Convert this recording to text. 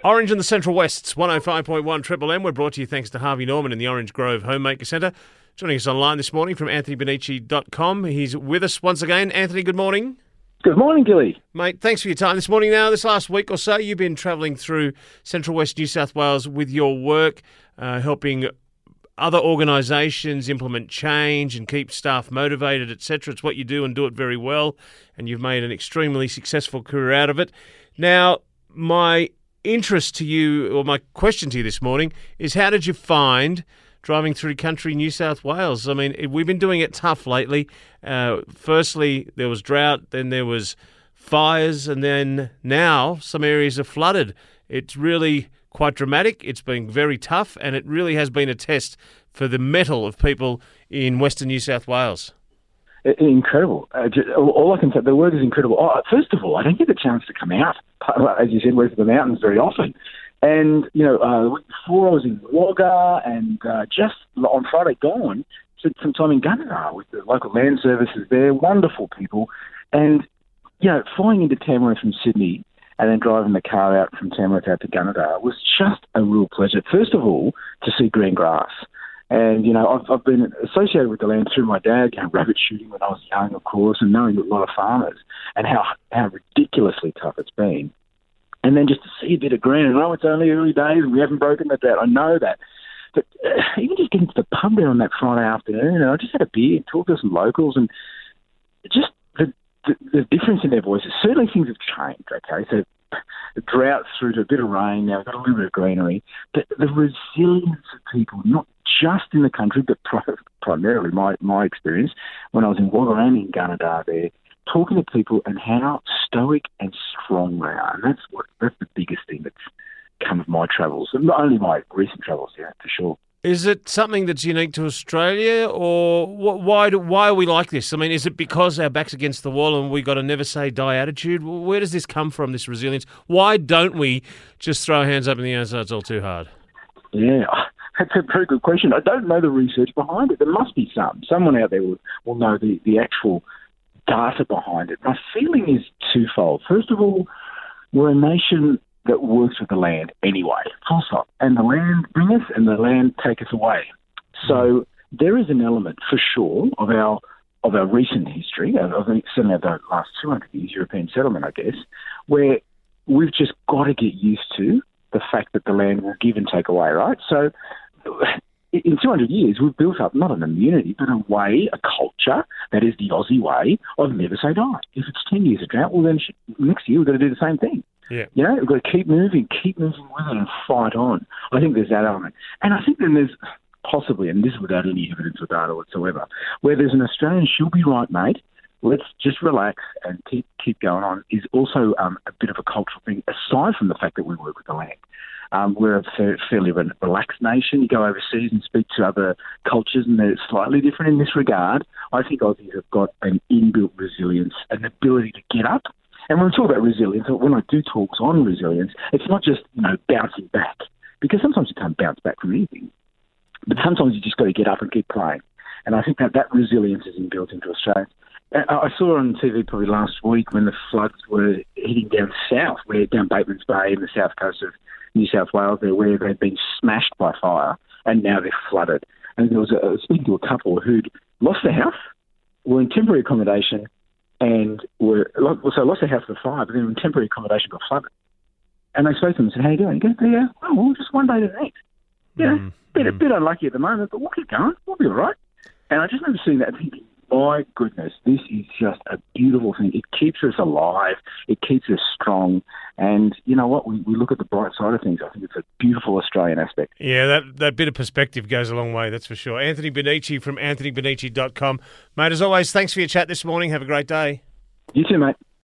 Orange in the Central West's 105.1 Triple M. We're brought to you thanks to Harvey Norman and the Orange Grove Homemaker Centre. Joining us online this morning from AnthonyBonici.com. He's with us once again. Anthony, good morning. Good morning, Gilly. Mate, thanks for your time this morning. Now, this last week or so, you've been travelling through Central West New South Wales with your work, helping other organisations implement change and keep staff motivated, etc. It's what you do and do it very well, and you've made an extremely successful career out of it. Now, my interest to you, or my question to you this morning, is how did you find driving through country New South Wales? I mean, we've been doing it tough lately. Firstly, there was drought, then there was fires, and then now some areas are flooded. It's really quite dramatic. It's been very tough, and it really has been a test for the mettle of people in Western New South Wales. Incredible. All I can say, the word is incredible. First of all, I don't get the chance to come out, as you said, west of the mountains very often. And, the week before I was in Wagga, and just on Friday gone, spent some time in Gunnedah with the local land services there, wonderful people. And, flying into Tamworth from Sydney and then driving the car out from Tamworth out to Gunnedah was just a real pleasure. First of all, to see green grass. And, I've been associated with the land through my dad, rabbit shooting when I was young, of course, and knowing a lot of farmers and how ridiculously tough it's been. And then just to see a bit of green, and it's only early days and we haven't broken the drought. I know that. But even just getting to the pub there on that Friday afternoon, I just had a beer, talked to some locals, and just the difference in their voices. Certainly things have changed, okay? So the droughts through to a bit of rain, now we've got a little bit of greenery. But the resilience of people, not just in the country, but primarily my experience when I was in Wagga and in Gunnedah there, talking to people and how stoic and strong they are. And that's the biggest thing that's come of my travels, and not only my recent travels, for sure. Is it something that's unique to Australia, or why are we like this? I mean, is it because our back's against the wall and we got a never say die attitude? Where does this come from, this resilience? Why don't we just throw our hands up in the air and say it's all too hard? Yeah, that's a very good question. I don't know the research behind it. There must be someone out there will know the actual data behind it. My feeling is twofold. First of all, we're a nation that works with the land anyway, full stop. And the land bring us and the land take us away. So there is an element for sure of our recent history, I think certainly of the last 200 years, European settlement, I guess, where we've just got to get used to the fact that the land will give and take away, right? So in 200 years, we've built up not an immunity, but a way, a culture that is the Aussie way of never say die. If it's 10 years of drought, well then next year we've got to do the same thing. Yeah. We've got to keep moving with it and fight on. I think there's that element. And I think then there's possibly, and this is without any evidence or data whatsoever, where there's an Australian, she'll be right, mate, let's just relax and keep going on, is also a bit of a cultural thing, aside from the fact that we work with the land. We're a fairly relaxed nation. You go overseas and speak to other cultures and they're slightly different in this regard. I think Aussies have got an inbuilt resilience, an ability to get up. And when we talk about resilience, when I do talks on resilience, it's not just, bouncing back, because sometimes you can't bounce back from anything. But sometimes you just got to get up and keep playing. And I think that resilience is inbuilt into Australia. I saw on TV probably last week when the floods were heading down south, down Bateman's Bay in the south coast of New South Wales there, where they'd been smashed by fire, and now they're flooded. And there was speaking to a couple who'd lost their house, were in temporary accommodation, and lost their house for fire, but then in temporary accommodation got flooded. And they spoke to them and said, how you doing? He goes, just one day to the next. Bit unlucky at the moment, but we'll keep going. We'll be all right. And I just remember seeing that and thinking, my goodness, this is just a beautiful thing. It keeps us alive. It keeps us strong. And you know what? We look at the bright side of things. I think it's a beautiful Australian aspect. Yeah, that bit of perspective goes a long way, that's for sure. Anthony Bonici from AnthonyBonici.com. Mate, as always, thanks for your chat this morning. Have a great day. You too, mate.